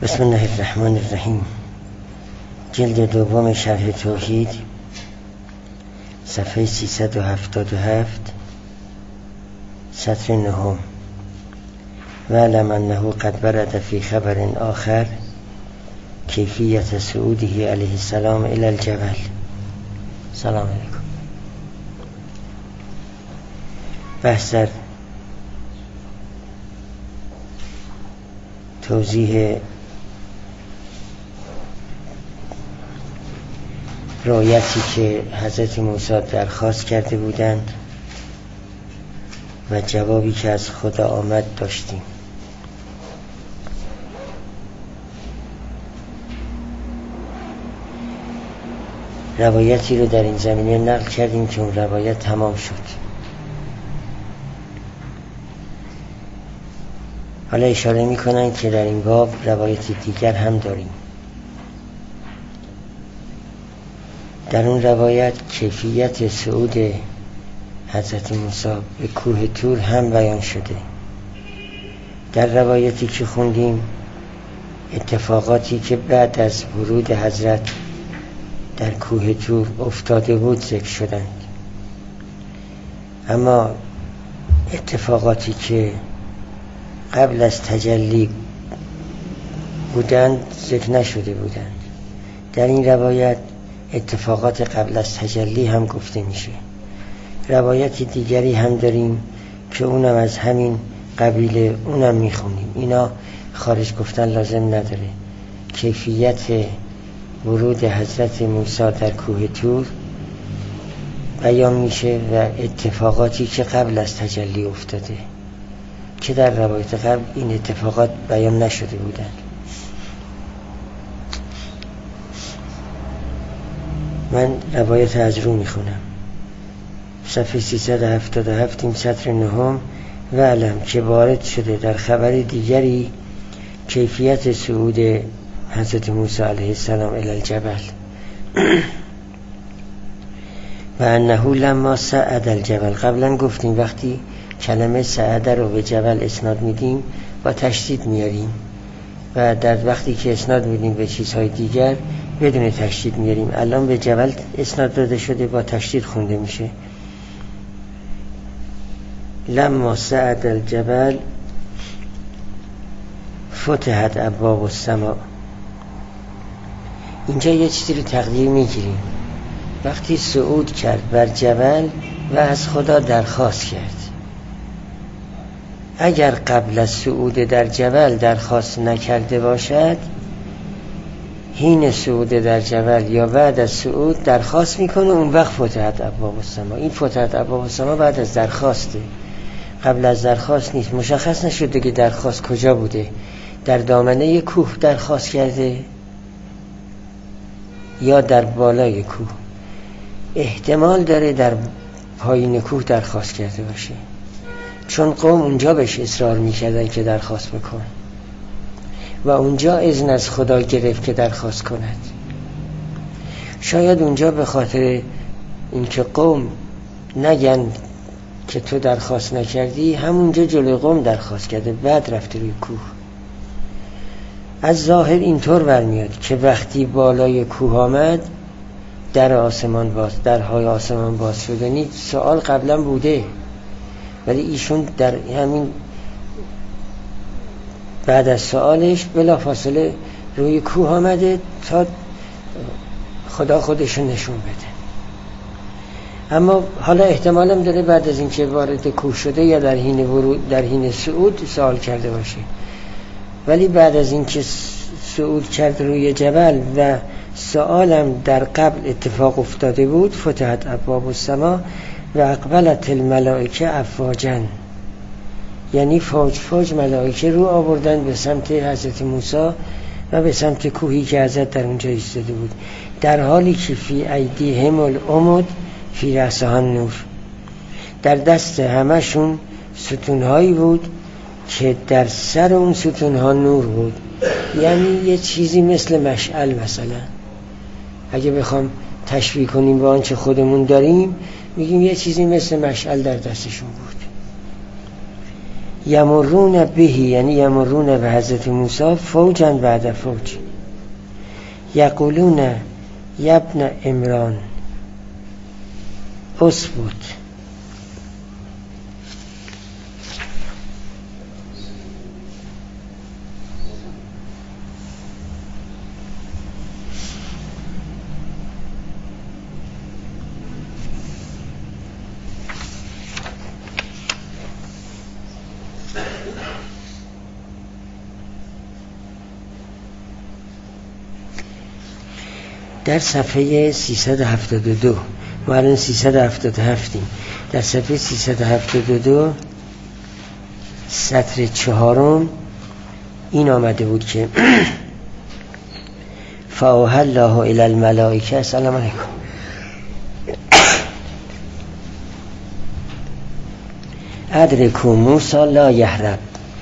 بسم الله الرحمن الرحیم. جلد دوم شرح توحید، صفحه 377، سطر نهم. وَاعْلَمْ أَنَّهُ قد ورد في خبر آخر کیفیت صعوده علیه السلام إلى الجبل. سلام علیکم. بحث در توضیح رؤیتی که حضرت موسی درخواست کرده بودند و جوابی که از خدا آمد داشتیم. روایتی رو در این زمینه نقل کردیم که اون روایت تمام شد. حالا اشاره میکنن که در این باب روایت دیگر هم داریم. در اون روایت کیفیت صعود حضرت موسی به کوه طور هم بیان شده. در روایتی که خوندیم اتفاقاتی که بعد از ورود حضرت در کوه طور افتاده بود ذکر شدند، اما اتفاقاتی که قبل از تجلی بودند ذکر نشده بودند. در این روایت اتفاقات قبل از تجلی هم گفته میشه. روایت دیگری هم داریم که اونم از همین قبیله، اونم میخونیم. اینا خارج گفتن لازم نداره. کیفیت ورود حضرت موسی در کوه طور بیان میشه و اتفاقاتی که قبل از تجلی افتاده که در روایت قبل این اتفاقات بیان نشده بودند. من روایت از رو میخونم. صفحه 377 این سطر نهم. وَاعْلَمْ که وارد شده در خبر دیگری کیفیت صعود حضرت موسی علیه السلام الی الجبل و انه لما صعد الجبل. قبلا گفتیم وقتی کلمه صعد رو به جبل اسناد میدیم با تشدید میاریم و در وقتی که اسناد میدیم به چیزهای دیگر بدون تشدید میاریم. الان به جبل اسناد داده شده با تشدید خونده میشه. لما صعد الجبل فتحت ابواب السماء. اینجا یه چیزی رو تقدیر میگیریم. وقتی صعود کرد بر جبل و از خدا درخواست کرد، اگر قبل از صعود در جبل درخواست نکرده باشد، حین صعود در جبل یا بعد از صعود درخواست میکنه، اون وقت فتحت ابواب السماء. این فتحت ابواب السماء بعد از درخواسته، قبل از درخواست نیست. مشخص نشده که درخواست کجا بوده، در دامنه کوه درخواست کرده یا در بالای کوه. احتمال داره در پایین کوه درخواست کرده باشه، چون قوم اونجا بهش اصرار میکردن که درخواست بکن و اونجا اذن از خدا گرفت که درخواست کند. شاید اونجا به خاطر اینکه قوم نگن که تو درخواست نکردی، همونجا جلوی قوم درخواست کرده، بعد رفته روی کوه. از ظاهر اینطور برمیاد که وقتی بالای کوه آمد درهای آسمان باز شد. یعنی سوال قبلا بوده، ولی ایشون در همین بعد از سوالش بلافاصله روی کوه آمده تا خدا خودشون نشون بده. اما حالا احتمالم داره بعد از اینکه وارد کوه شده یا در حین صعود سوال کرده باشه، ولی بعد از اینکه صعود کرد روی جبل و سوالم در قبل اتفاق افتاده بود، فتحت ابواب السماء و اقبلت الملائکه افواجا. یعنی فوج فوج ملائکه رو آوردن به سمت حضرت موسی و به سمت کوهی که حضرت در اونجا ایستاده بود، در حالی که فی ایدیهم العمود فی رأسها النور. در دست همشون ستونهایی بود که در سر اون ستونها نور بود. یعنی یه چیزی مثل مشعل. مثلا اگه بخوام تشبیه کنیم با آنچه خودمون داریم، میگیم یه چیزی مثل مشعل در دستشون بود. یمرون بهی یعنی یمرون به حضرت موسی فوجا بعد فوج، یقولون یبن عمران اثبت. در صفحه 372 ما الان 377 در صفحه 372 سطر 4 این آمده بود که فاوحی الله الی الملائکه السلام علیکم ادرکوا موسی لا یهرب،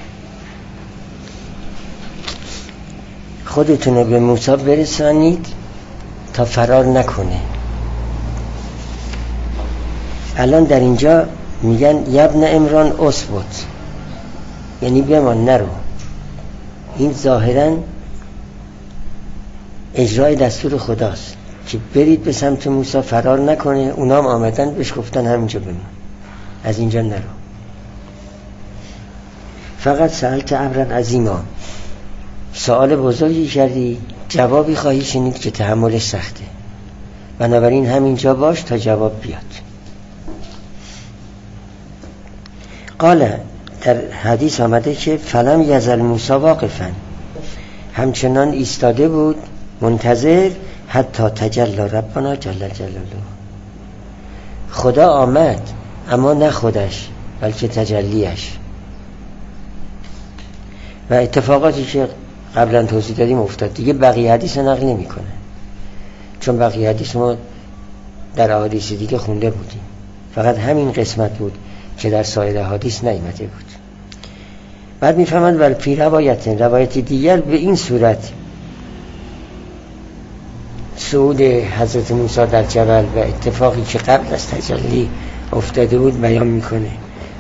خودتون رو به موسی برسانید تا فرار نکنه. الان در اینجا میگن یبن عمران اثبت، یعنی بمان نرو. این ظاهرا اجرای دستور خداست که برید به سمت موسی فرار نکنه. اونام آمدن بهش گفتن همینجا بمون، از اینجا نرو. فقط سألت امرا عظیما، سوال بزرگی کردی، جوابی خواهی شنید که تحملش سخته، بنابراین همینجا باش تا جواب بیاد. قال در حدیث آمده که فلم یزل موسی واقفا، همچنان ایستاده بود منتظر حتی تجلی ربنا جل جلاله، خدا آمد اما نه خودش بلکه تجلیش. و اتفاقاتی که قبلا توضیح دادیم افتاد دیگه. بقیه حدیث نقل نمی کنه، چون بقیه حدیث ما در احادیث دیگه خونده بودیم، فقط همین قسمت بود که در سایر حدیث نیامده بود. بعد میفهمند ول فی روایت دیگر به این صورت صعود حضرت موسی در جبل و اتفاقی که قبل از تجلی افتاده بود بیان میکنه.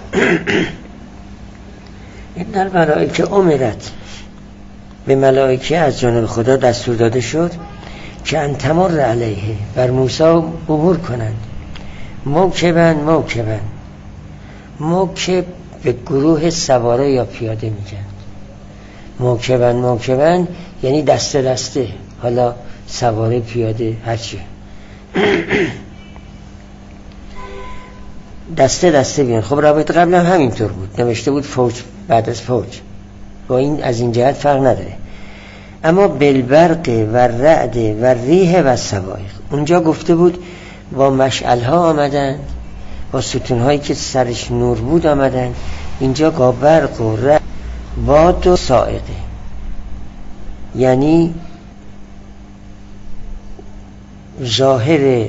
این در ملائکه امرت، به ملائکه از جانب خدا دستور داده شد که انتمر علیه، بر موسی عبور کنند. موکب به گروه سواره یا پیاده میگن. موکبن یعنی دسته دسته، حالا سواره پیاده هرچی دسته دسته بیان. خب روایت قبل هم همینطور بود، نوشته بود فوج بعد از فوج، با این از این جهت فرق نداره. اما بالبرق و رعد و ریح و سوایق، اونجا گفته بود با مشعلها آمدن، با ستونهایی که سرش نور بود آمدن. اینجا با برق و رعد باد و صاعقه، یعنی ظاهر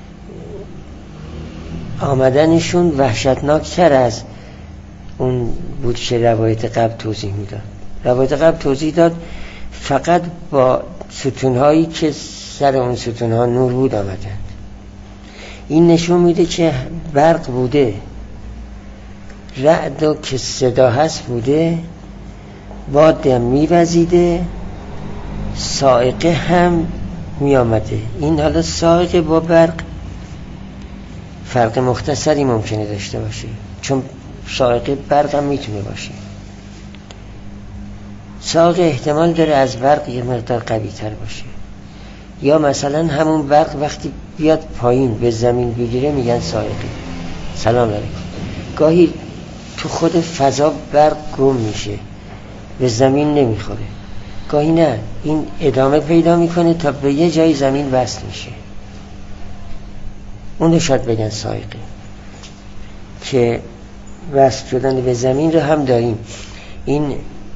آمدنشون وحشتناکتر از اون بود که روایت قبل توضیح میداد. روایت قبل توضیح داد فقط با ستونهایی که سر اون ستونها نور بود آمدند. این نشون میده که برق بوده، رعد و که صدا هست بوده، باد هم میوزیده، صاعقه هم میامده. این حالا صاعقه با برق فرق مختصری ممکنه داشته باشه، چون صاعقه برق هم میتونه باشه. صاعقه احتمال داره از برق یه مقدار قوی تر باشه، یا مثلا همون برق وقتی بیاد پایین به زمین بگیره میگن صاعقه. سلام علیکم. گاهی تو خود فضا برق گم میشه، به زمین نمیخوره، گاهی نه، این ادامه پیدا میکنه تا به یه جای زمین وصل میشه، اون شاید بگن صاعقه. که وصل شدن به زمین رو هم داریم. این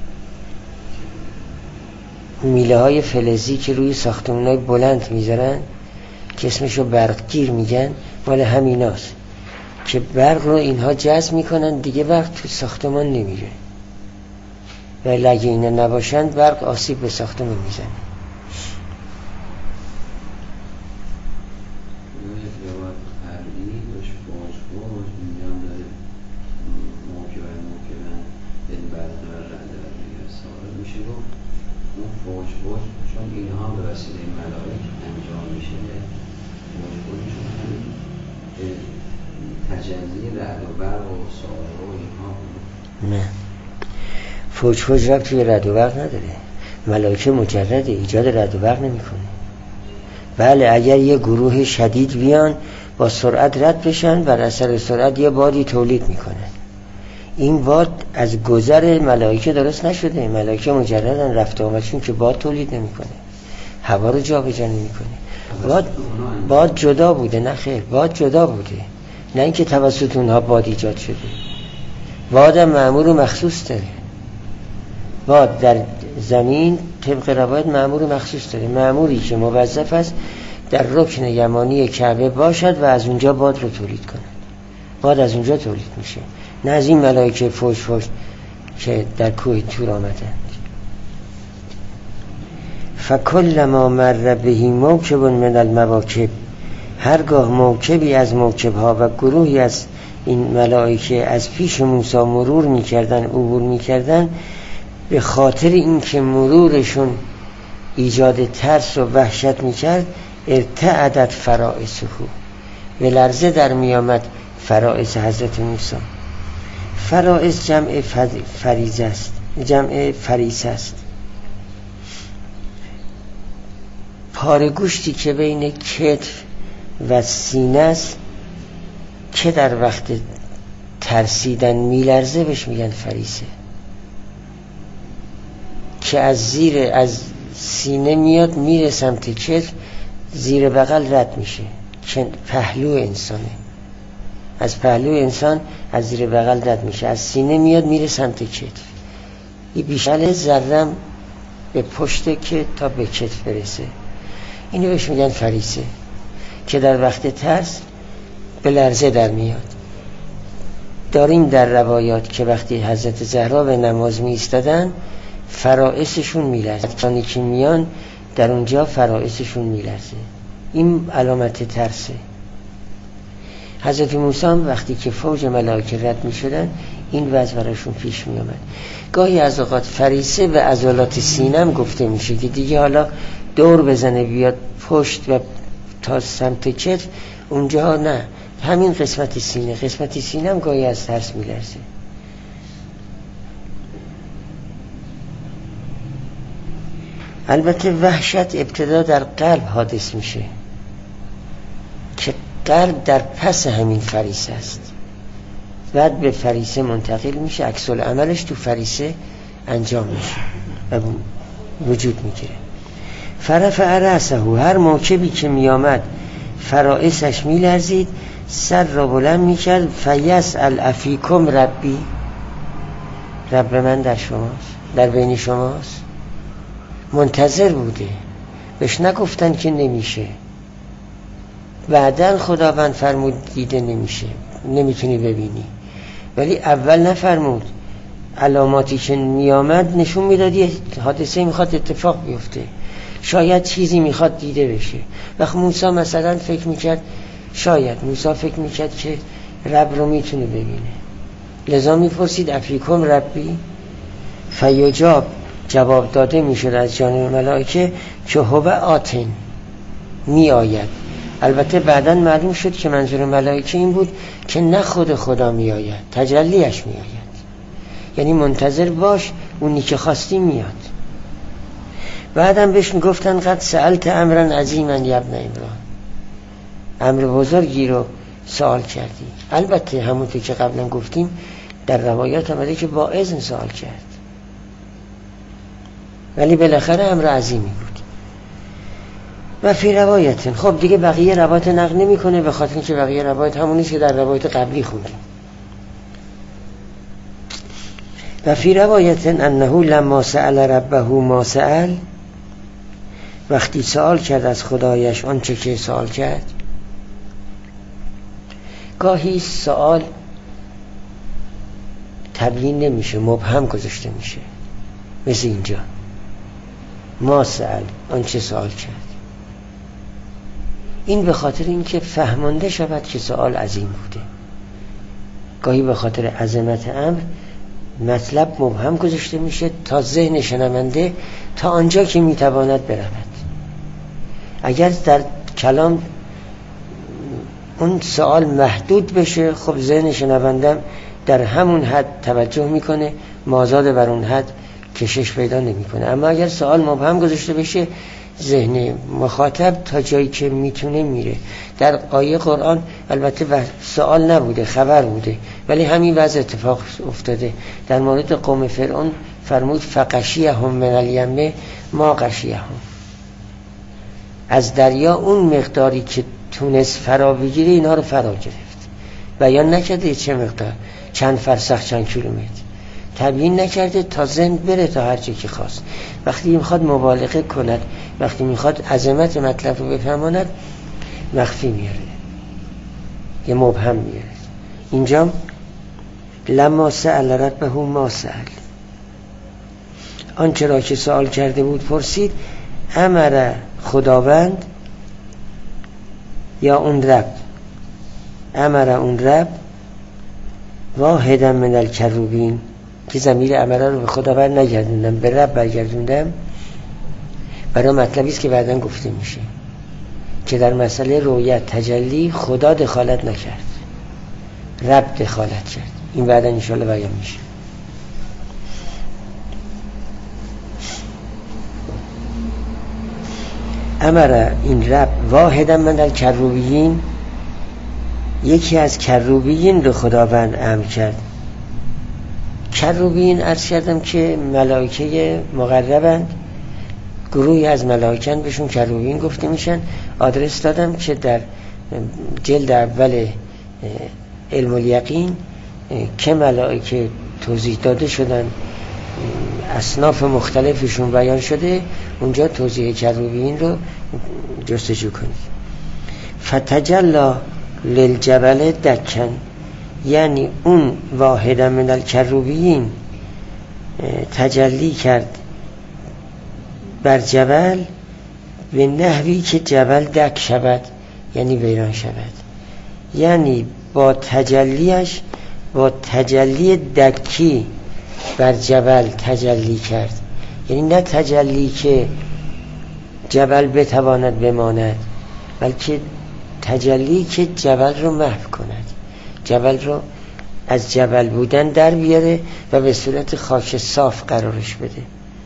میله های فلزی که روی ساختمان های بلند میذارن که اسمشو برقگیر میگن، مال همیناست که برق رو اینها جذب میکنن، دیگه برق تو ساختمان نمیره، و اگه اینا نباشن برق آسیب به ساختمان میزنه. فوج چون اینها به وسیله ملائک انجام میشه، فوجشون همین تجلی رعد و برق و ساعه و اینها بود. نه، فوج رفت توی رعد و برق نداره. ملائکه مجرد ایجاد رعد و برق نمیکنه. بله اگر یه گروه شدید بیان با سرعت رد بشن، بر اثر سرعت یه بادی تولید میکنه. این باد از گذر ملائکه درست نشده. ملائکه مجردن رفت آمدشون که باد تولید نمیکنه، هوا رو جا به جا نمیکنه. باد جدا بوده. نه خیر، باد جدا بوده، نه اینکه توسط اونها باد ایجاد شده. باد مأمور و مخصوص داره. باد در زمین طبق روایت مأمور و مخصوص داره. مأموری که موظف است در رکن یمانی کعبه باشد و از اونجا باد رو تولید کند. باد از اونجا تولید میشه، نه از این ملائکه فوج که در کوه تور آمدند. فکلما مر بهی موکب من المواکب، هرگاه موکبی از موکبها و گروهی از این ملائکه از پیش موسی مرور میکردن، عبور میکردن، به خاطر اینکه مرورشون ایجاد ترس و وحشت میکرد، ارتعدت فرائسه، به لرزه در میامد فرائس حضرت موسی. فرائس جمع فریزه است، جمع فریسه است. پاره گوشتی که بین کتف و سینه است که در وقت ترسیدن میلرزه بهش میگن فریسه، که از سینه میاد میره سمت کتف، زیر بغل رد میشه، که پهلو انسانه. از پهلو انسان از زیر بغل رد میشه، از سینه میاد میره سمت کتف. این بیشتر ذرم به پشت که تا به کتف برسه، اینو بهش میگن فریسه، که در وقت ترس به لرزه در میاد. داریم در روایات که وقتی حضرت زهرا به نماز می ایستادن فرائسشون میلرزه، کسانی که میان در اونجا فرائسشون میلرزه. این علامت ترسه. حضرت موسی وقتی که فوج ملائکه رد می شدن این وضع براشون پیش می آمد. گاهی از اوقات فریسه به عضلات سینم گفته میشه که دیگه حالا دور بزنه بیاد پشت و تا سمت کتف، اونجا نه، همین قسمت سینه هم گاهی از ترس می لرزه. البته وحشت ابتدا در قلب حادث میشه که قلب در پس همین فریسه است، بعد به فریسه منتقل میشه، عکس العملش تو فریسه انجام میشه و وجود میگیره. فرفع رأسه، هر موکبی که میامد فرائسش میلرزید، سر را بلند میکرد. فیسأل افیکم ربی، رب من در شماست، در بین شماست. منتظر بوده، بهش نگفتن که نمیشه، بعدن خداوند فرمود دیده نمیشه، نمیتونی ببینی، ولی اول نفرمود. علاماتی که میامد نشون میدادی حادثه میخواد اتفاق بیفته، شاید چیزی میخواد دیده بشه. وقت موسی مثلا فکر میکرد، شاید موسی فکر میکرد که رب رو میتونه ببینه، لذا میپرسید افیکم ربی، فیجاب، جواب داده میشد از جانب ملائکه که هو آتن، می آید. البته بعداً معلوم شد که منظور ملائکه این بود که نه خدا می آید، تجلیش می آید، یعنی منتظر باش، اونی که خواستی میاد. بعداً بهش میگفتن قد سألت امرا عظیما یا ابن عمران، امر بزرگی رو سوال کردی. البته همونطور که قبلا گفتیم در روایات آمده که با اذن سوال کرد، ولی بالاخره امر عظیمی بود. و فی روایت، خب دیگه بقیه روایت نقل نمی کنه، به خاطر اینکه بقیه روایت همونیست که در روایت قبلی خوندیم. و فی روایت انه لما سأل ربه ما سأل، وقتی سوال کرد از خدایش آنچه که سوال کرد. گاهی سوال تبیین نمیشه، مبهم گذاشته میشه، مثل اینجا ما سأل، آنچه سوال کرد. این به خاطر اینکه فهمانده شود که سوال عظیم بوده. گاهی به خاطر عظمت امر مطلب مبهم گذاشته میشه تا ذهن شنونده تا آنجا که میتواند برود. اگر در کلام اون سوال محدود بشه، خب ذهن شنوندم در همون حد توجه میکنه، مازاد بر اون حد کشش پیدا نمیکنه. اما اگر سوال مبهم گذاشته بشه، ذهن مخاطب تا جایی که میتونه میره. در آیه قرآن البته سوال نبوده، خبر بوده، ولی همین وضع اتفاق افتاده. در مورد قوم فرعون فرمود فغشیهم من الیم ما غشیهم، از دریا اون مقداری که تونست فرا بگیره اینا رو فرا گرفت. بیان نکرده چه مقدار، چند فرسخ، چند کیلومتر، تبیین نکرده تا ذهن بره تا هر جا که خواست. وقتی میخواد مبالغه کند، وقتی میخواد عظمت مطلب رو بفهماند، مخفی میاره، یه مبهم میاره. اینجا لما سأل ربه ما سأل، آنچه را که سوال کرده بود پرسید. امر خداوند یا اون رب، امر اون رب واحدا من الکروبین، که ضمیر امره رو به خداوند نگردوندم، به رب برگردوندم، برای مطلبی است که بعداً گفته میشه که در مسئله رؤیت تجلی خدا دخالت نکرد، رب دخالت کرد. این بعداً انشاءالله بیان میشه. امر این رب واحدا من الکروبین، یکی از کروبین رو خداوند امر کرد. کروبین عرض کردم که ملائکه مقربند، گروهی از ملائکه بهشون کروبین گفته میشن. آدرس دادم که در جلد اول علم الیقین که ملائکه توضیح داده شدن، اصناف مختلفشون بیان شده، اونجا توضیح کروبین رو جستجو کنید. فتجلا للجبل دکن، یعنی اون واحدا من الکروبین تجلی کرد بر جبل به نحوی که جبل دک شود، یعنی ویران شود. یعنی با تجلیش، با تجلی دکی بر جبل تجلی کرد، یعنی نه تجلی که جبل بتواند بماند، بلکه تجلی که جبل رو محو کند، جبل رو از جبل بودن در بیاره و به صورت خاک صاف قرارش بده.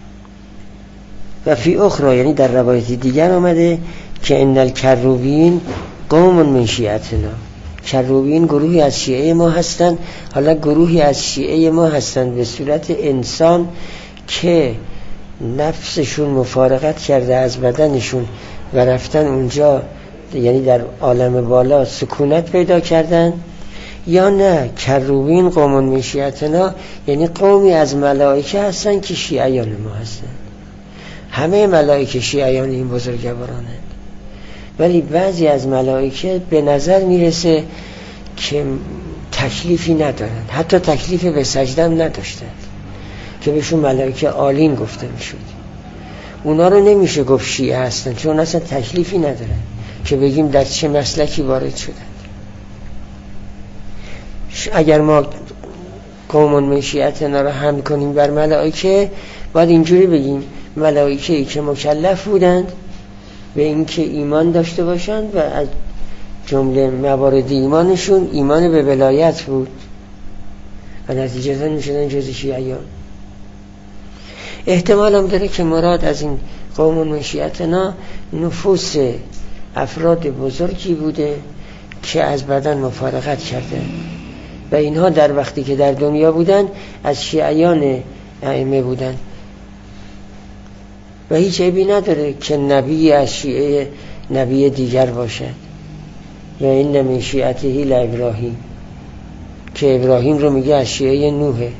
و فی اخرى، یعنی در روایت دیگر آمده که ان الکروبین قوم من شیعتنا، کروبین گروهی از شیعه ما هستند. حالا گروهی از شیعه ما هستند به صورت انسان که نفسشون مفارقت کرده از بدنشون و رفتن اونجا، یعنی در عالم بالا سکونت پیدا کردن. یا نه کروبین قوم من شیعتنا، یعنی قومی از ملائکه هستن که شیعیان ما هستن. همه ملائکه شیعیان این بزرگوارانند، ولی بعضی از ملائکه به نظر میرسه که تکلیفی ندارن، حتی تکلیف به سجده هم نداشتن، که بهشون ملائکه عالین گفته میشد. اونا رو نمیشه گفت شیعه هستن، چون اصلا تکلیفی ندارن که بگیم در چه مسلکی وارد شدن. اگر ما قوم من شیعتنا رو حمل کنیم بر ملائکه، باید اینجوری بگیم ملائکه‌ای که مکلف بودند به اینکه ایمان داشته باشند و از جمله موارد ایمانشون ایمان به ولایت بود و نتیجتاً میشدن جز شیعیان. احتمال هم داره که مراد از این قوم من شیعتنا نفوس افراد بزرگی بوده که از بدن مفارقت کرده و اینها در وقتی که در دنیا بودن از شیعیان ائمه بودن و هیچ عیبی نداره که نبی از شیعه نبی دیگر باشد. و این من شیعته لابراهیم، که ابراهیم رو میگه از شیعه نوحه.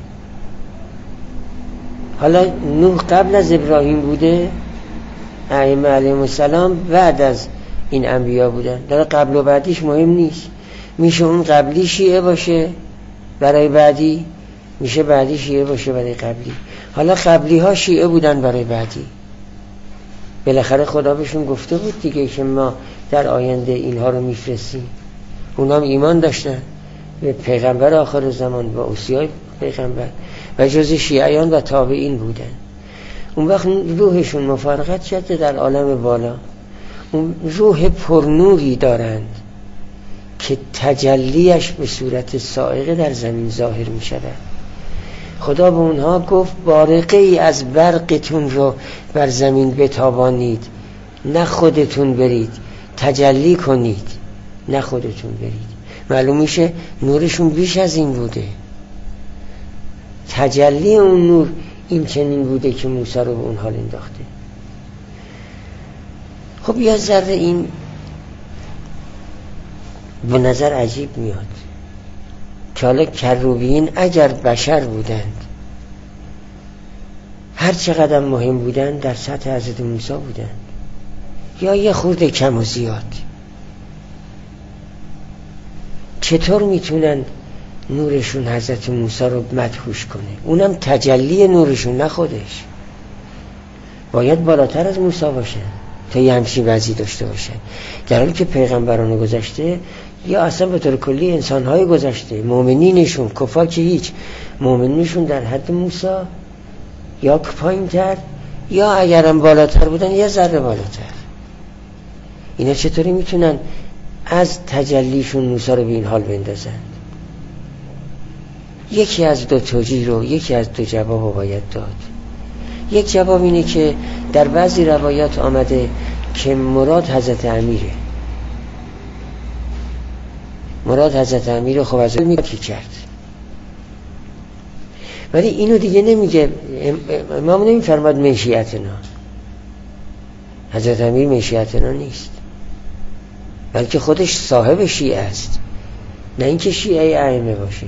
حالا نوح قبل از ابراهیم بوده، ائمه علیهم السلام بعد از این انبیا بودن. در قبل و بعدیش مهم نیست، میشه اون قبلی شیعه باشه برای بعدی، میشه بعدی شیعه باشه برای قبلی. حالا قبلی ها شیعه بودن برای بعدی، بالاخره خدا بهشون گفته بود دیگه که ما در آینده اینها رو میفرستیم. اونا هم ایمان داشتن به پیغمبر آخر زمان، با اوصیای پیغمبر. و جز شیعیان و تابعین بودن. اون وقت روحشون مفارقت شده در عالم بالا، اون روح پرنوری دارند که تجلیش به صورت صاعقه در زمین ظاهر می شود. خدا به اونها گفت بارقه ای از برقتون رو بر زمین بتابانید، نه خودتون برید تجلی کنید، نه خودتون برید. معلوم میشه نورشون بیش از این بوده. تجلی اون نور این چنین بوده که موسی رو به اون حال انداخته. خب یه ذره این به نظر عجیب میاد که حالا کروبیین اگر بشر بودند، هر چقدر مهم بودند در سطح حضرت موسی بودند، یا یه خورده کم و زیاد، چطور میتونن نورشون حضرت موسی رو مدهوش کنه؟ اونم تجلی نورشون، نه خودش. باید بالاتر از موسی باشن تا یه همچین وضعی داشته باشن، در حالی که پیغمبران گذشته یا اصلا به طور کلی انسانهای گذشته، مؤمنینشون، کفار که هیچ، مؤمنینشون در حد موسی یا پایین تر، یا اگرم بالاتر بودن یه ذره بالاتر. اینا چطوری میتونن از تجلیشون موسی رو به این حال بندازن؟ یکی از دو توجیه رو، یکی از دو جواب رو باید داد. یک جواب اینه که در بعضی روایات آمده که مراد حضرت امیره، مراد حضرت امیر خب از اون کی کرد، ولی اینو دیگه نمیگه. امام نمیفرماد من شیعتنا، حضرت امیر من شیعتنا نیست، بلکه خودش صاحب شیعه است، نه اینکه شیعه ائمه باشه.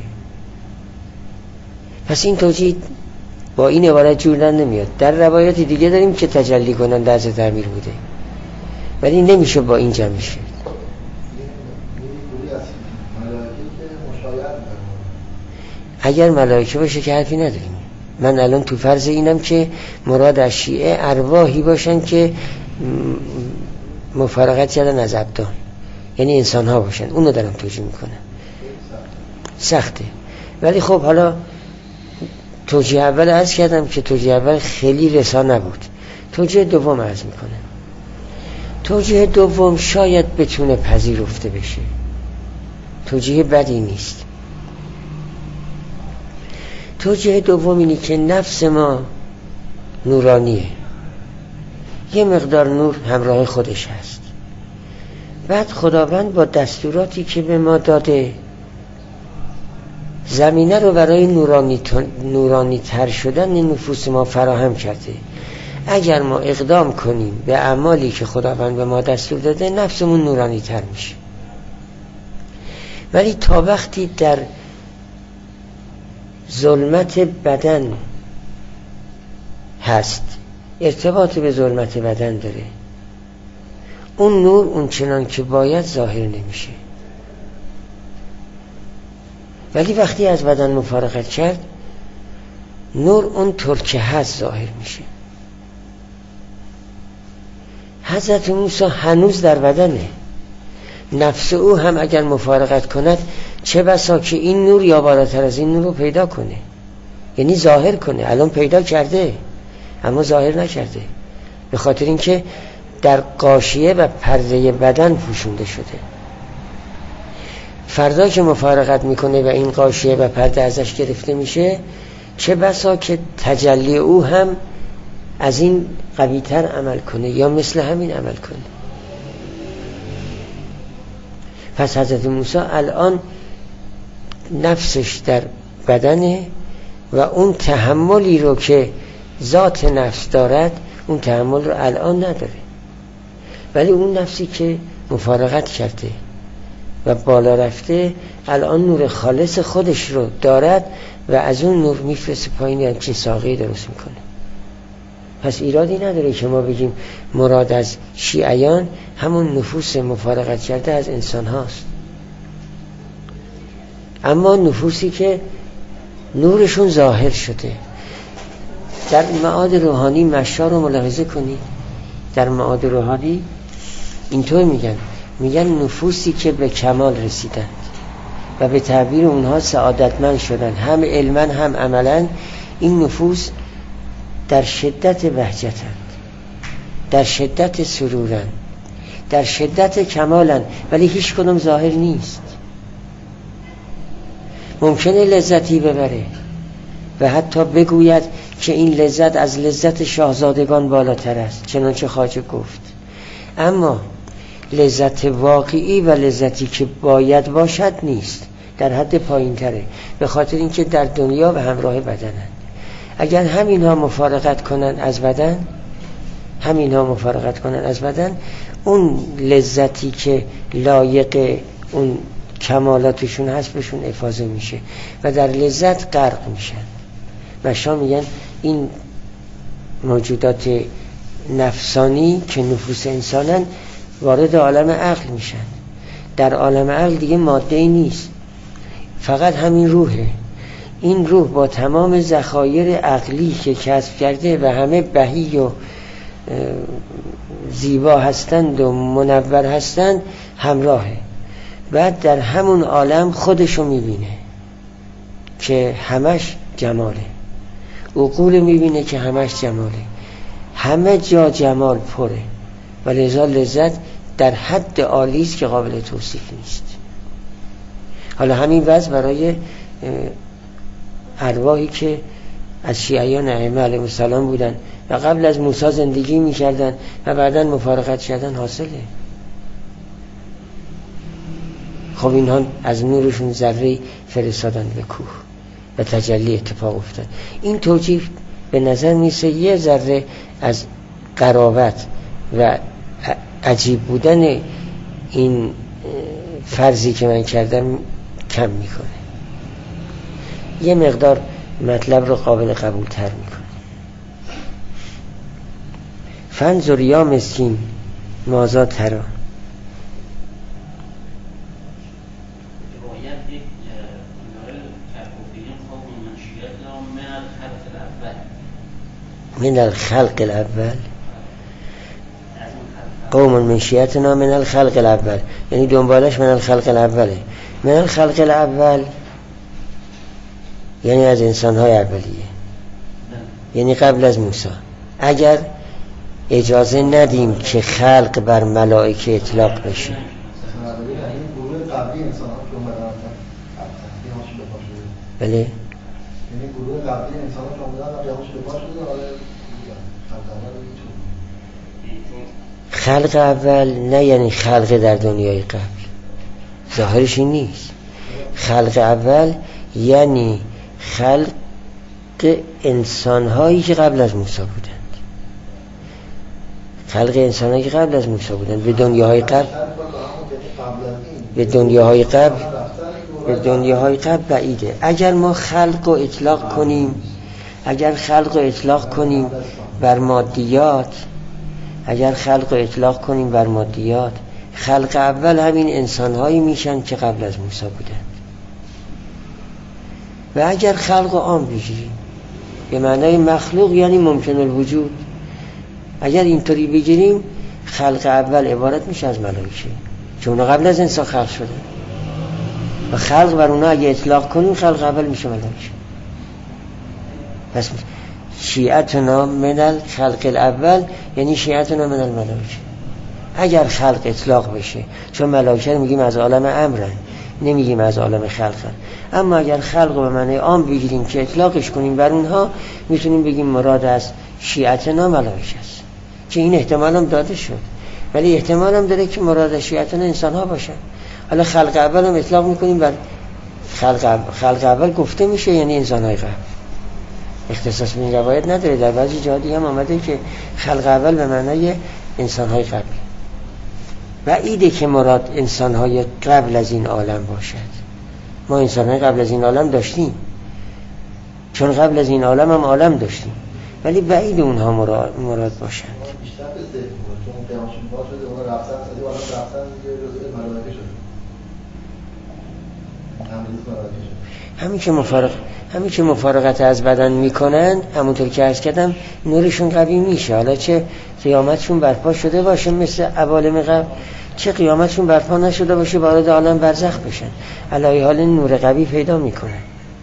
پس این توجیه با این عبارت جور در نمیاد. در روایات دیگه داریم که تجلی کننده حضرت امیر بوده، ولی نمیشه با این جمع شه. اگر ملائکه باشه که حرفی نداریم. من الان تو فرض اینم که مراد از شیعه ارواحی باشن که مفارقت کردن از ابدان، یعنی انسان ها باشن، اونو دارم توجیه میکنم. سخته، ولی خب حالا توجیه اول عرض کردم که توجیه اول خیلی رسا نبود. توجیه دوم عرض میکنم. توجیه دوم شاید بتونه پذیرفته بشه، توجیه بدی نیست. توجیه دوم اینی که نفس ما نورانیه، یه مقدار نور همراه خودش هست. بعد خداوند با دستوراتی که به ما داده زمینه رو برای نورانی تر شدن نفوس ما فراهم کرده. اگر ما اقدام کنیم به اعمالی که خداوند به ما دستور داده، نفسمون نورانی تر میشه. ولی تا وقتی در ظلمت بدن هست، ارتباط به ظلمت بدن داره، اون نور اون چنان که باید ظاهر نمیشه. ولی وقتی از بدن مفارقت کرد، نور اون طور که هست ظاهر میشه. حضرت موسی هنوز در بدنه، نفس او هم اگر مفارقت کند، چه بسا که این نور یا بالاتر از این نور رو پیدا کنه، یعنی ظاهر کنه. الان پیدا کرده اما ظاهر نکرده، به خاطر اینکه در غاشیه و پرده بدن پوشونده شده. فردا که مفارقت میکنه و این غاشیه و پرده ازش گرفته میشه، چه بسا که تجلی او هم از این قوی‌تر عمل کنه یا مثل همین عمل کنه. پس حضرت موسی الان نفسش در بدنه و اون تحملی رو که ذات نفس دارد، اون تحمل رو الان نداره. ولی اون نفسی که مفارقت کرده و بالا رفته، الان نور خالص خودش رو دارد و از اون نور میفرسته پایین، یعنی که ساقه درست میکنه. پس ایرادی نداره که ما بگیم مراد از شیعیان همون نفوس مفارقت کرده از انسان هاست، اما نفوسی که نورشون ظاهر شده. در معاد روحانی مشا رو ملاحظه کنید. در معاد روحانی اینطور میگن نفوسی که به کمال رسیدند، و به تعبیر اونها سعادتمند شدن، هم علما هم عملا. این نفوس در شدت بهجتند، در شدت سرورند، در شدت کمالند، ولی هیچ کدوم ظاهر نیست. ممکنه لذتی ببره و حتی بگوید که این لذت از لذت شاهزادگان بالاتر است، چنانچه خواجه گفت. اما لذت واقعی و لذتی که باید باشد نیست، در حد پایین تره، به خاطر اینکه در دنیا به همراه بدنند. اگر همینها مفارقت کنن از بدن، اون لذتی که لایق اون کمالاتشون هست بهشون افاضه میشه و در لذت غرق میشن. مشا میگن این موجودات نفسانی که نفوس انسانن وارد عالم عقل میشن. در عالم عقل دیگه ماده ای نیست، فقط همین روحه. این روح با تمام ذخایر عقلی که کسب کرده و همه بهی و زیبا هستند و منور هستند همراهه. بعد در همون عالم خودشو میبینه که همش جماله، عقول میبینه که همش جماله، همه جا جمال پره و لذا لذت در حد عالی است که قابل توصیف نیست. حالا همین وضع برای ارواحی که از شیعیان ائمه علیهم السلام بودن و قبل از موسی زندگی میکردن و بعداً مفارقت شدن حاصله. خب اینها از نورشون ذره فرستادن به کوه و تجلی اتفاق افتاد. این توجیه به نظر میسه یه ذره از قرابت و عجیب بودن این فرضی که من کردم کم میکنه، یه مقدار مطلب رو قابل قبول تر میکنه. فانظر یا مسکین ماذا تری. من الخلق الاول، قوم من شیعتنا من الخلق الاول، یعنی دنبالش من الخلق الاوله. من الخلق الاول یعنی از انسان‌های اولیه، یعنی قبل از موسی. اگر اجازه ندیم که خلق بر ملائکه اطلاق بشه، بله، یعنی گروه قبلی انسان ها که اومدن یهوش به پاش بودن، خلق اول نه یعنی خلق در دنیای قبل، ظاهرش این نیست. خلق اول یعنی خلق انسان‌هایی که قبل از موسی بودند، خلق انسان‌هایی که قبل از موسی بودند. به دنیاهای قبل بعیده. اگر ما خلق و اطلاق کنیم بر مادیات، خلق اول همین انسان‌هایی میشن که قبل از موسی بودند. و اگر خلق عام بگیریم به معنای مخلوق یعنی ممکن الوجود، اگر اینطوری بگیریم خلق اول عبارت میشه از ملائکه، چون اونا قبل از انسان خلق شدن و خلق بر اونا اگه اطلاق کنیم خلق اول میشه ملائکه. پس شیعتنا من الخلق الاول یعنی شیعتنا من الملائکه. اگر خلق اطلاق بشه، چون ملائکه رو میگیم از عالم امرن، نمیگیم از عالم خلقن، اما اگر خلق به معنی عام بگیریم که اطلاقش کنیم بر اونها، میتونیم بگیم مراد از شیعتنا ملائکه است، که این احتمال هم داده شد، ولی احتمال هم داره که مراد از شیعتنا انسان ها باشن. حالا خلق اول هم اطلاق میکنیم بر خلق اول گفته میشه یعنی انسان های قبل، اختصاص به این روایت نداره. در بعضی جهادی هم آمده که خلق اول به معنی انسان های قبل. بعیده که مراد انسان های قبل از این عالم باشد. ما انسان های قبل از این عالم داشتیم، چون قبل از این عالم هم عالم داشتیم، ولی بعید اونها مراد باشند. بیشتر به ذهن بود، چون قیامشون باز شده، اونا رفتن، عالم رفتن، یه روز ملائکه شده. همین که مفارقت از بدن میکنن، همونطور که عرض کردم نورشون قوی میشه. حالا چه قیامتشون برپا شده باشه مثل عوالم قبل، چه قیامتشون برپا نشده باشه وارد عالم برزخ بشن، علی حال نور قوی پیدا میکنن.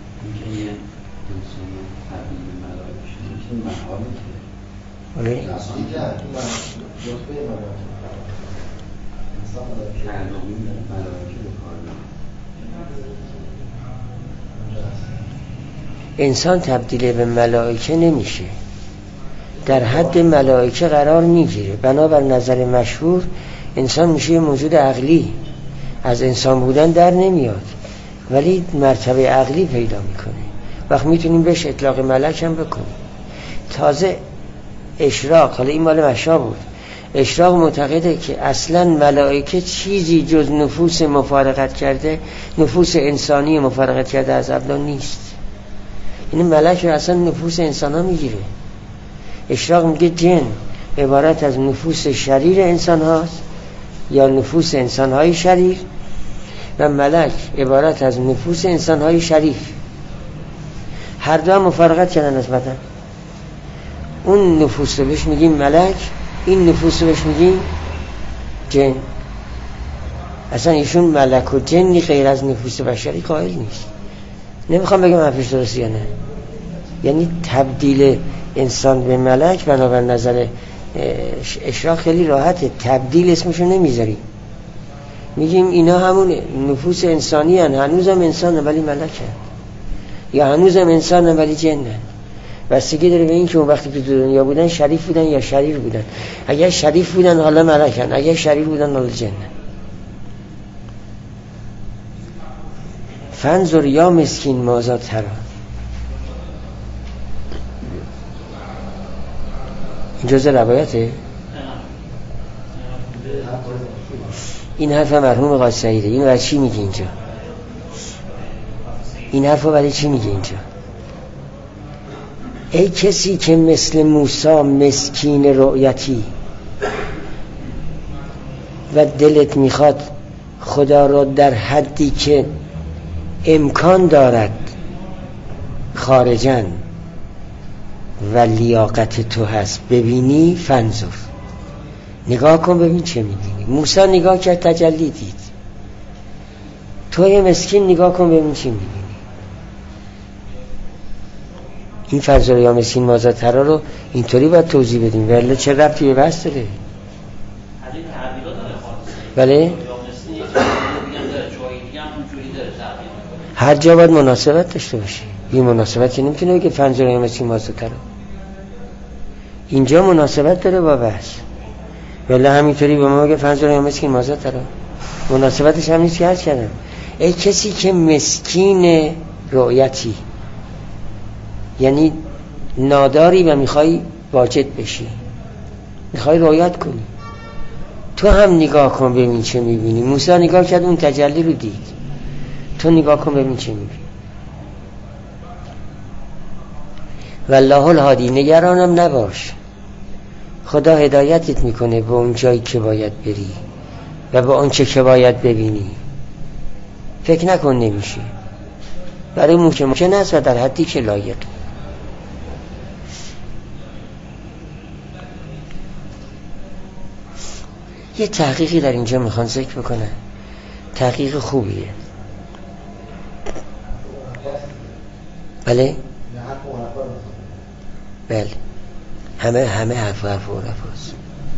انسان تبدیل به ملائکه نمیشه، در حد ملائکه قرار میگیره. بنابر نظر مشهور انسان میشه یه موجود عقلی، از انسان بودن در نمیاد ولی مرتبه عقلی پیدا میکنه. وقت میتونیم بهش اطلاق ملک هم بکنیم. تازه اشراق، حالا این مال مشا بود، اشراق معتقده که اصلا ملائکه چیزی جز نفوس مفارقت کرده، نفوس انسانی مفارقت کرده از ابدان نیست. این ملک اصلا نفوس انسان ها میگیره. اشراق میگه جن عبارت از نفوس شریر انسان هاست یا نفوس انسان های شریر، و ملک عبارت از نفوس انسان های شریف. هر دو هم مفارقت کردن از بدن. اون نفوس رو بهش میگیم ملک، این نفوس رو بهش میگیم جن. اصلا ایشون ملک و جنی غیر از نفوس بشری قائل نیست. نمیخوام بگم حرفش درسته یا نه. یعنی تبدیل انسان به ملک بنابر نظر اشراق خیلی راحته، تبدیل اسمشو نمیذاریم، میگیم اینا همون نفوس انسانی هن، هنوز هم انسان هن ولی ملک هن، یا هنوز هم انسان هن ولی جن هن. بستگی داره به این که اون وقتی که تو دنیا بودن شریف بودن یا شریر بودن. اگر شریف بودن حالا ملک هن، اگر شریر بودن حالا جن هن. فنظر یا مسکین ماذا تری. این جزء روایته؟ این حرف مرحوم قاضی سعیده. این برای چی میگه اینجا؟ این حرف برای چی میگه اینجا؟ ای کسی که مثل موسی مسکین رؤیتی و دلت میخواد خدا را در حدی که امکان دارد خارجن و لیاقت تو هست ببینی، فنظر، نگاه کن ببین چه میبینی. موسی نگاه کرد تجلی دید، توی مسکین نگاه کن ببین چه میبینی. این فنظر یا مسکین ماذا تری رو اینطوری باید توضیح بدیم، ولی چه ربطی به بحث داره؟ بله؟ هر جا باید مناسبت داشته باشه. بی مناسبتی نمیتونه بگه فنظر یا مسکین ماذا تری. اینجا مناسبت داره با بحث، ولی همینطوری به ما بگه فنظر یا مسکین ماذا تری، مناسبتش هم نیست که عرض کردم. ای کسی که مسکین رؤیتی، یعنی ناداری و میخوای واجد بشی، میخوای رؤیت کنی، تو هم نگاه کن ببین چه میبینی. موسی نگاه کرد اون تجلی رو دید، تو نگاه کن ببین چه میبینی. والله الهادی، نگرانم نباش، خدا هدایتت میکنه به اون جایی که باید بری و به اون چه که باید ببینی. فکر نکن نمیشه، برای ممکن است و در حدی که لایق. یه تحقیقی در اینجا میخوان ذکر بکنن، تحقیق خوبیه. بله؟ بله، همه حرف عرفاست.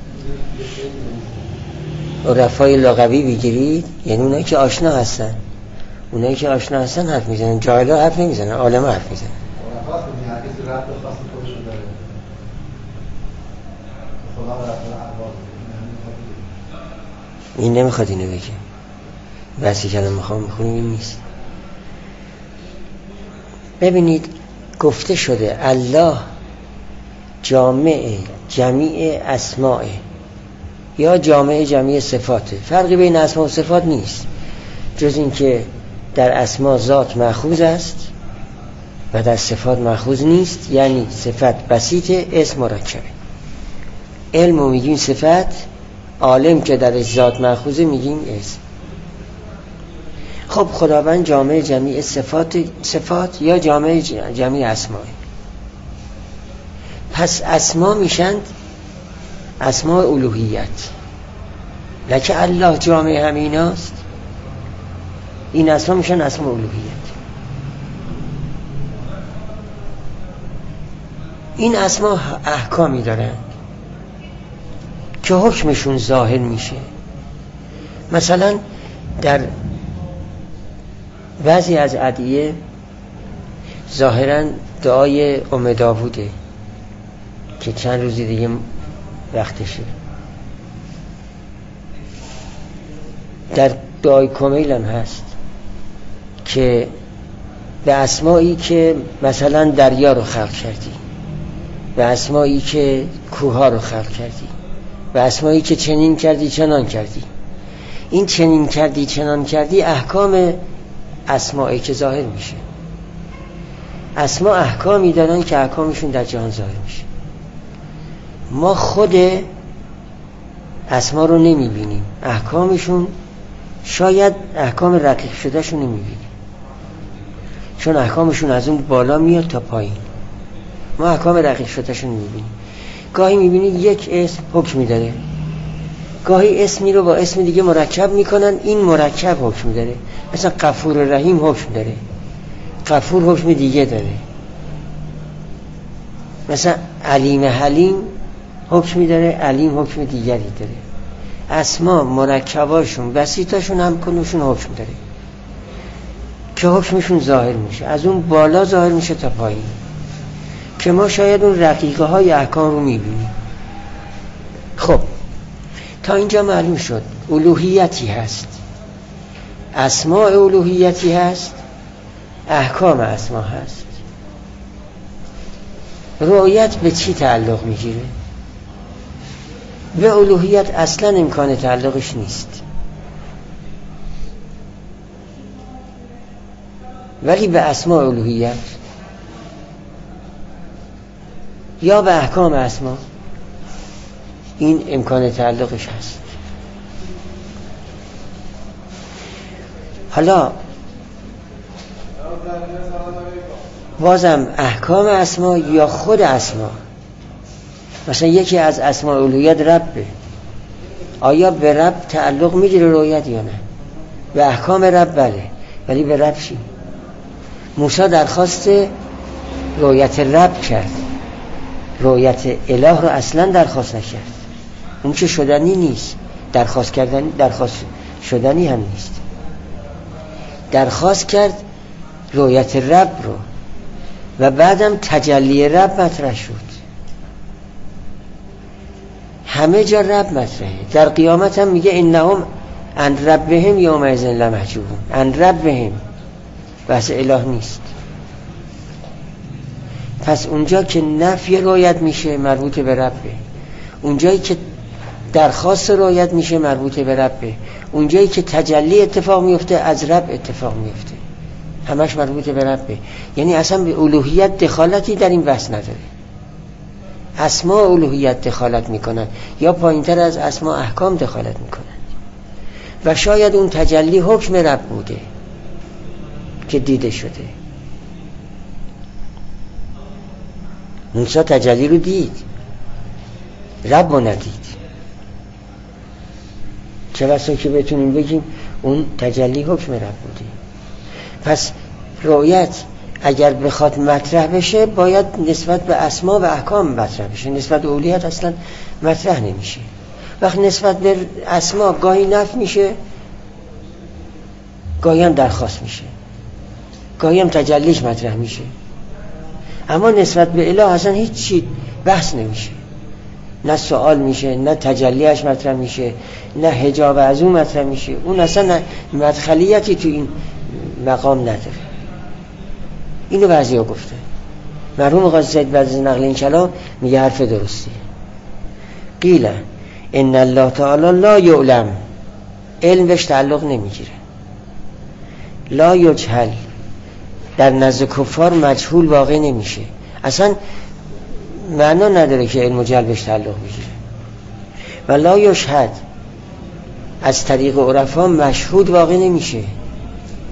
عرفای لغوی بگیرید، یعنی اونایی که آشنا هستن. اونایی که آشنا هستن حرف میزنن، جاهلا حرف نمیزنن، عالم حرف میزنن. این نمیخواد اینو بگه، بسی که الان میخوام بخونیم این نیست. ببینید گفته شده الله جامع جمیع اسماء یا جامع جمیع صفاته. فرقی بین اسماء و صفات نیست جز این که در اسماء ذات مأخوذ است و در صفات مأخوذ نیست. یعنی صفت بسیطه، اسم مرکبه. علمو میگیم صفت، عالم که در ذات مأخوذه میگیم اسم. خب خداوند جامع جمیع صفات یا جامع جمیع اسماء. پس اسما میشند اسماء الوهیت. لکه الله جامع همیناست، این اسما میشن اسماء الوهیت. این اسما احکامی دارن که حکمشون ظاهر میشه. مثلا در بعضی از ادعیه ظاهرا دعای ام داووده که چند روزی دیگه وقتشه. در دعای کمیل هم هست که به اسمایی که مثلا دریا رو خلق کردی، به اسمایی که کوها رو خلق کردی، به اسمایی که چنین کردی چنان کردی. این چنین کردی چنان کردی احکام اسمایی که ظاهر میشه. اسما احکامی دارن که احکامشون در جهان ظاهر میشه. ما خود اسما رو نمیبینیم، احکامشون شاید احکام رقیق شده شون نمیبینیم، چون احکامشون از اون بالا میاد تا پایین. ما احکام رقیق شده شون نمیبینیم. گاهی میبینید یک اسم حکمی داره، گاهی اسمی رو با اسم دیگه مرکب میکنن، این مرکب حکم داره. مثلا غفور و رحیم حکم داره، غفور حکم دیگه داره. مثلا علیم حلیم حکمی داره، علیم حکم دیگری داره. اسما مرکباشون بسیطاشون هم کنوشون حکم داره که حکمشون ظاهر میشه، از اون بالا ظاهر میشه تا پایین، که ما شاید اون رقیقه های احکام رو میبینیم. خب تا اینجا معلوم شد الوهیتی هست، اسماء الوهیتی هست، احکام اسما هست. رؤیت به چی تعلق میگیره؟ به الوهیت اصلا امکان تعلقش نیست، ولی به اسماء الوهیت یا به احکام اسما این امکان تعلقش هست. حالا بازم احکام اسما یا خود اسما، مثلا یکی از اسماء الوهیت ربه، آیا به رب تعلق میگیره رؤیت یا نه؟ به احکام رب بله، ولی به رب چی؟ موسی درخواست رؤیت رب کرد، رؤیت اله رو اصلا درخواست نکرد. اون که شدنی نیست، درخواست شدنی هم نیست. درخواست کرد رؤیت رب رو و بعدم تجلی رب مطرح شد. همه جا رب مطرحه. در قیامت هم میگه انهم عن ربهم یومئذ لمحجوبون. عن ربهم، بحث اله نیست. پس اونجا که نفی رؤیت میشه مربوط به ربه، اونجایی که درخواست رؤیت میشه مربوط به ربه، اونجایی که تجلی اتفاق میفته از رب اتفاق میفته، همش مربوط به ربه. یعنی اصلا به الوهیت دخالتی در این بحث نداره. اسماء الوهیت دخالت میکنن یا پایینتر از اسماء احکام دخالت میکنن، و شاید اون تجلی حکم رب بوده که دیده شده. موسی تجلی رو دید، رب رو ندید. چه بسا که بتونیم بگیم اون تجلی حکم رب بوده. پس رؤیت اگر بخواد مطرح بشه باید نسبت به اسما و احکام مطرح بشه، نسبت به الوهیت اصلا مطرح نمیشه. وقت نسبت به اسما گاهی نفی میشه، گاهی هم درخواست میشه، گاهی هم تجلیش مطرح میشه. اما نسبت به اله اصلا هیچ چی بحث نمیشه، نه سوال میشه، نه تجلیش مطرح میشه، نه حجاب از اون مطرح میشه. اون اصلا مدخلیتی تو این مقام نداره. اینو بعضیا گفته. مرحوم قاضی سید بعد از نقل این کلام میگه حرف درستی. قیل ان الله تعالی لا یعلم، علم بهش تعلق نمیگیره. لا یجهل، در نزد کفار مجهول واقع نمیشه، اصلا معنا نداره که علم و جهل بهش تعلق میگیره. و لا یشهد، از طریق عرفا مشهود واقع نمیشه.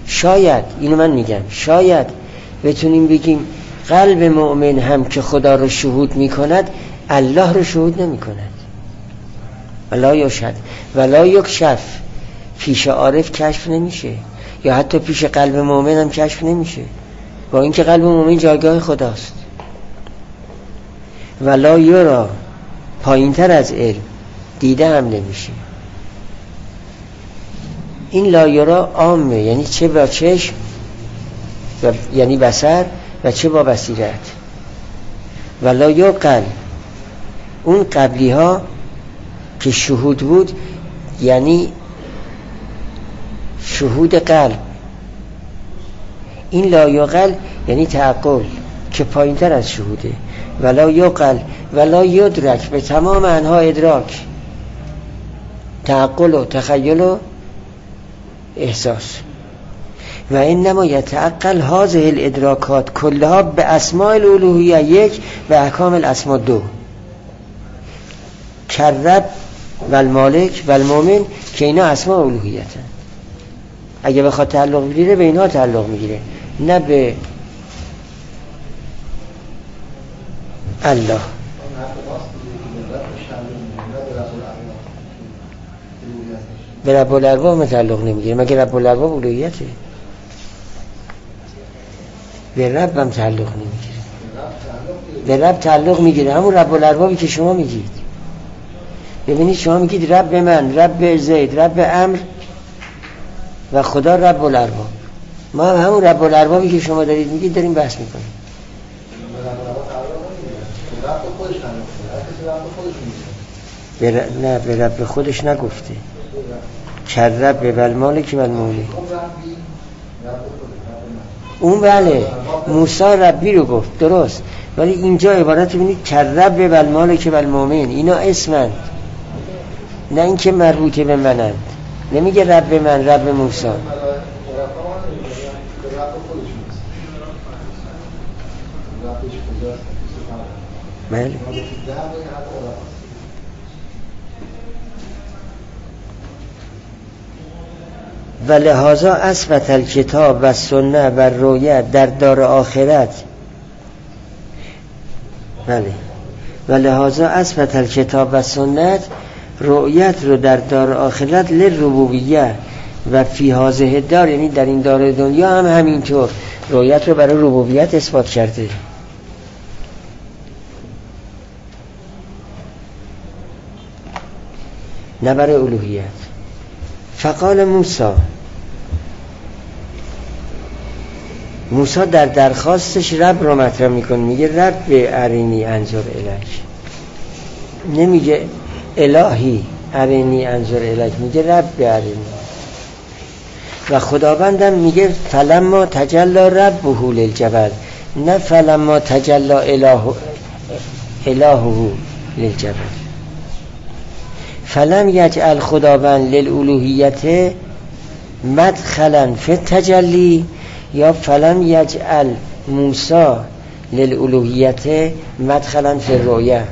شاید اینو من میگم، شاید بتونیم بگیم قلب مؤمن هم که خدا رو شهود میکند الله رو شهود نمیکند. ولا یشهد ولا یکشف، پیش عارف کشف نمیشه، یا حتی پیش قلب مؤمن هم کشف نمیشه، با اینکه قلب مؤمن جایگاه خداست. ولا یرا، پایین تر از علم، دیده هم نمیشه. این لا یرا عامه، یعنی چه با چشم یعنی بصر و چه با بصیرت. ولا یقل، اون قبلی ها که شهود بود یعنی شهود قلب. این لا یقل یعنی تعقل که پایین تر از شهوده. ولا یقل ولا یدرک، به تمام انها ادراک، تعقل و تخیل و احساس. و انما یتعقل هذه الادراکات کلها به اسماء الالوهیه یک و احکام الاسماء دو، کرب و المالک و المؤمن، که اینا اسماء الوهیت هستند. اگه بخواد تعلق بگیره به اینا تعلق میگیره، نه به الله. به رب الارواح تعلق نمیگیره، مگه رب الارواح الوهیته؟ به رب هم تعلق نمیگیره، به رب تعلق میگیره، همون رب الارواحی که شما میگید. ببینید شما میگید رب من، رب زید، رب امر و خدا رب الارواح. ما هم همون رب الارواحی که شما دارید میگید داریم بحث میکنیم. نه به رب خودش نگفته، کرب و المالک و المؤمن. اون بله موسی ربی رو گفت درست، ولی اینجا عبارت ببینید کرب و المالک و المؤمن، اینا اسمند، نه اینکه مربوطه به منند. نمیگه رب من، رب موسی. بله. و لحاظا اثبت الکتاب و سنه و رویت در دار آخرت. بله. و لحاظا اثبت الکتاب و سنت، رؤیت رو در دار آخرت لربوبیه و فی هذه دار، یعنی در این دار دنیا هم همینطور رؤیت رو برای ربوبیت اثبات کرده. نه برای الوهیت. فقال موسی در درخواستش رب رو مطرح میکنه، میگه رب ارینی انظر الیک، نمیگه الهی ارینی انظر الیک، میگه رب ارینی. و خداوندم میگه فلما تجلی ربه للجبل، نه فلما تجلی الهه للجبل. فلم یجعل خداوند للالوهیت مدخلا فی التجلی، یا فلم یجعل موسی للالوهیت مدخلا فی الرؤیه.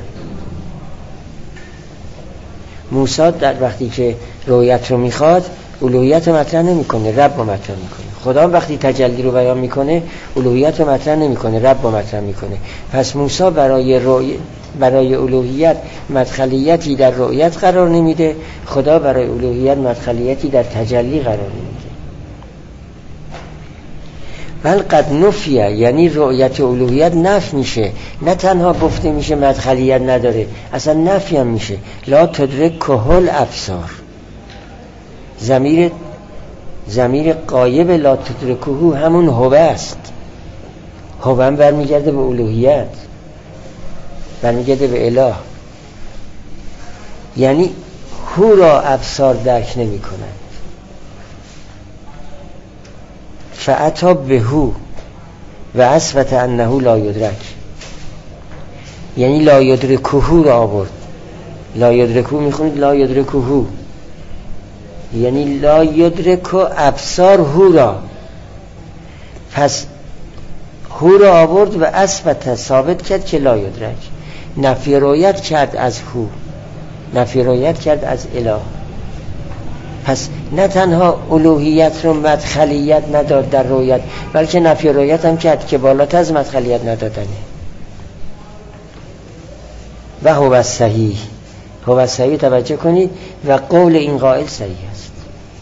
موسی در وقتی که رؤیت رو میخواد الوهیت رو مطرح نمیکنه، رب رو مطرح میکنه. خدا وقتی تجلی رو بیان میکنه الوهیت رو مطرح نمیکنه، رب رو مطرح میکنه. پس موسی برای الوهیت مدخلیتی در رؤیت قرار نمیده، خدا برای الوهیت مدخلیتی در تجلی قرار نمیده. بل قد نفیه، یعنی رؤیت الوهیت نفی میشه، نه تنها گفته میشه مدخلیت نداره، اصلا نفی هم میشه. لا تدرک کهل ابصار، ضمیر غایب لا تدرکه همون هو است. هو هم برمیگرده به الوهیت، برمیگرده به اله، یعنی هو را ابصار درک نمی کنند. فعتا به هو و اثبت انه لا یدرک، یعنی لا یدرکه را آورد. لا یدرکه میخونید لا یدرکه، یعنی لا یدرک ابصار هو را. پس هو را آورد و اثبت ثابت کرد که لا یدرک، نفی رؤیت کرد از هو، نفی رؤیت کرد از اله. پس نه تنها الوهیت رو مدخلیت نداد در رویت، بلکه نفی رویت هم کرد که بالاتر از مدخلیت ندادنه. و هو الصحیح، هو الصحیح توجه کنید، و قول این قائل صحیح است.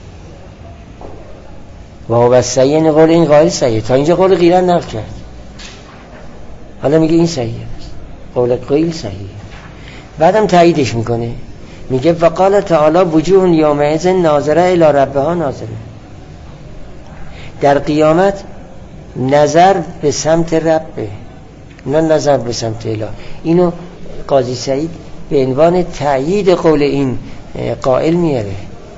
و هو الصحیح یعنی قول این قائل صحیح. تا اینجا قول غیره نقل کرد، حالا میگه این صحیح است، قول قیل صحیح. بعدم تاییدش میکنه، میگه وقال تعالی وجوه یومئذ ناظره الی ربها ناظره. در قیامت نظر به سمت ربه، نه نظر به سمت اله. اینو قاضی سعید به عنوان تأیید قول این قائل میاره.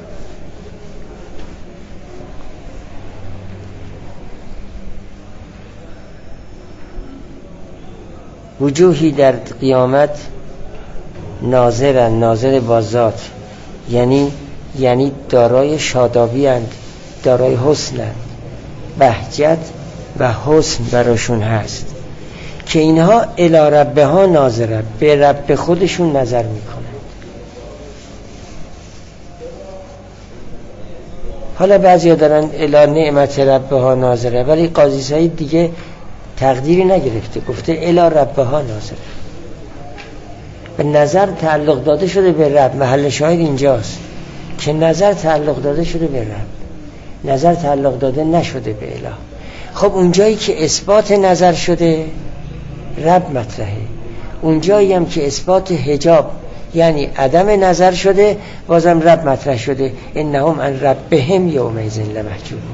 وجوهی در قیامت ناظرن، ناظر با ذات، یعنی دارای شادابی اند، دارای حسن اند، بهجت و حسن براشون هست که اینها الی ربها ناظرن، به رب خودشون نظر میکنن. حالا بعضی ها دارن الی نعمت ربها ناظره، ولی قاضی سعید دیگه تقدیری نگرفته، گفته الی ربها ناظره. به نظر تعلق داده شده به رب. محل شاهد اینجاست که نظر تعلق داده شده به رب، نظر تعلق داده نشده به اله. خب اونجایی که اثبات نظر شده رب مطرحه، اونجایی هم که اثبات حجاب یعنی عدم نظر شده بازم رب مطرح شده. انهم عن ربهم یومئذ لمحجوبون.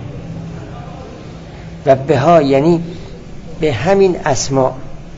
و بها یعنی به همین اسماء،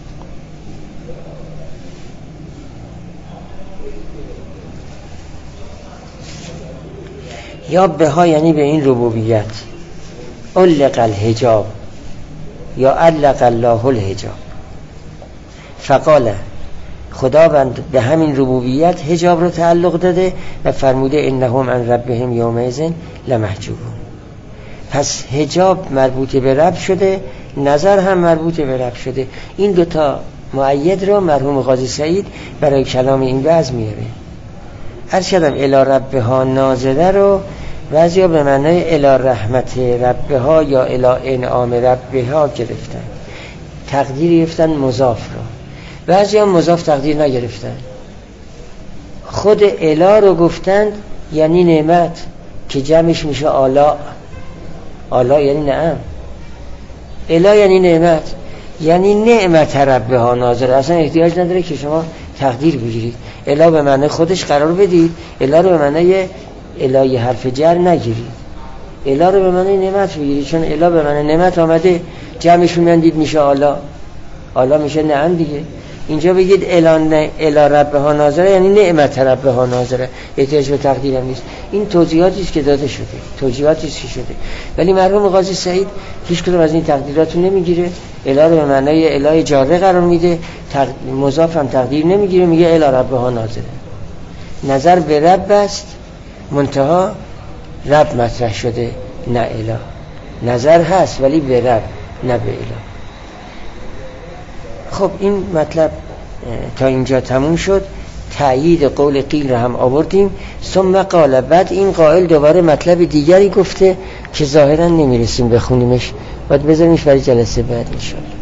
یا بها یعنی به این ربوبیت، علق الحجاب یا علق الله الحجاب. فقال خداوند به همین ربوبیت حجاب رو تعلق داده و فرموده انهم عن ربهم یومئذ لمحجوبون. پس حجاب مربوط به رب شده، نظر هم مربوط به رب شده. این دوتا مؤید رو مرحوم قاضی سعید برای کلام این وضع میاره. ارشدم الی ربها ناظره رو بعضیا به معنای الی رحمت ربها یا الی انعام ربها گرفتن، تقدیر گرفتن مضاف رو. بعضیا مضاف تقدیر نگرفتن، خود الی رو گفتند یعنی نعمت که جمعش میشه آلا. آلا یعنی نعم، الی یعنی نعمت، یعنی نعمت ربها ناظره. اصلا احتیاج نداره که شما تقدیر بگیرید، الی به معنی خودش قرار بدید، الی رو به معنی الی حرف جر نگیرید، الی رو به معنی نعمت بگیرید، چون الی به معنی نعمت آمده جمعش میاندید میشه آلا، آلا میشه نعم دیگه. اینجا بگید الی ربها ناظره یعنی نعمت ربها ناظره، احتیاج به تقدیر هم نیست. این توضیحاتی است که داده شده، توضیحاتی است که شده، ولی مرحوم قاضی سعید هیچ کدوم از این تقدیرات رو نمیگیره. الی رو به معنای الی جاره قرار میده، مضاف هم تقدیر نمیگیره، میگه الی ربها ناظره. نظر به رب است، منتها رب مطرح شده نه الی. نظر هست ولی به رب نه به الی. خب این مطلب تا اینجا تموم شد. تأیید قول قیل رو هم آوردیم. ثم قال، بعد این قائل دوباره مطلب دیگری گفته که ظاهرا نمیرسیم بخونیمش، باید بذاریمش برای جلسه بعد انشاءالله.